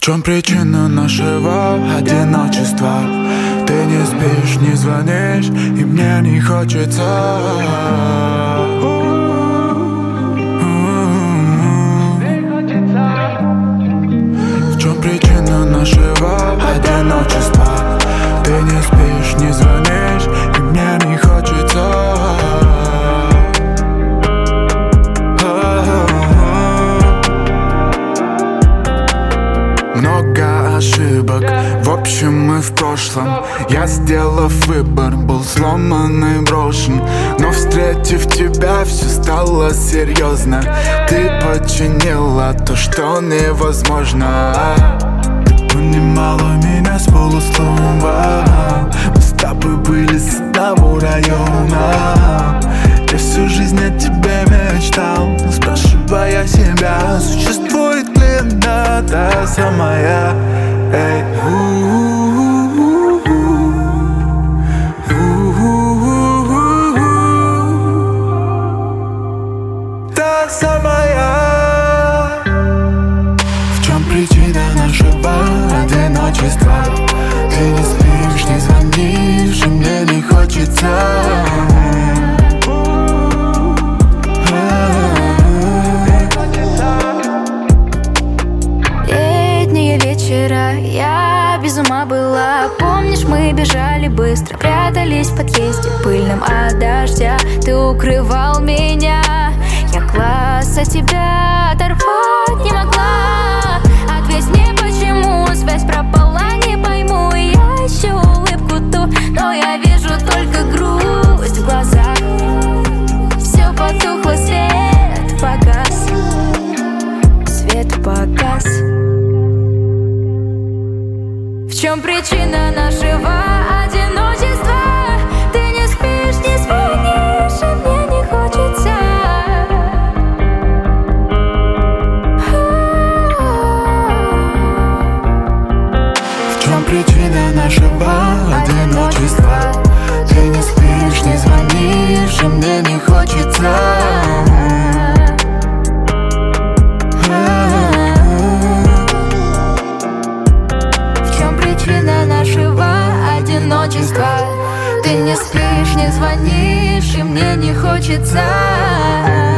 чем причина нашего одиночества? Ты не спишь, не звонишь, и мне не хочется. В чем причина нашего одиночества? Ты не спишь, не звонишь, и мне не хочется. Много ошибок, в общем мы в прошлом. Я, сделав выбор, был сломан и брошен. Но встретив тебя, все стало серьезно. Ты починила то, что невозможно. Ты понимала меня с полуслова. Мы с тобой были с одного района. Я всю жизнь о тебе мечтал, спрашивая себя, существует ли она та самая. Эй, та самая. В чем причина нашего одиночества? Ты не спишь, не звонишь, и мне не хочется. Я без ума была, помнишь, мы бежали быстро, прятались в подъезде пыльном от дождя. Ты укрывал меня, я глаз от тебя оторвать не могла. Ответь мне, почему связь пропала, не пойму. Я ищу улыбку ту, но я вижу только грусть в глазах. Все потухло, свет погас, свет погас. В чем причина нашего одиночества? Ты не спишь, не звонишь, и мне не хочется. В чем причина нашего одиночества? Ты не спишь, не звонишь, и мне не хочется. Причина нашего одиночества. Ты не спишь, не звонишь, и мне не хочется.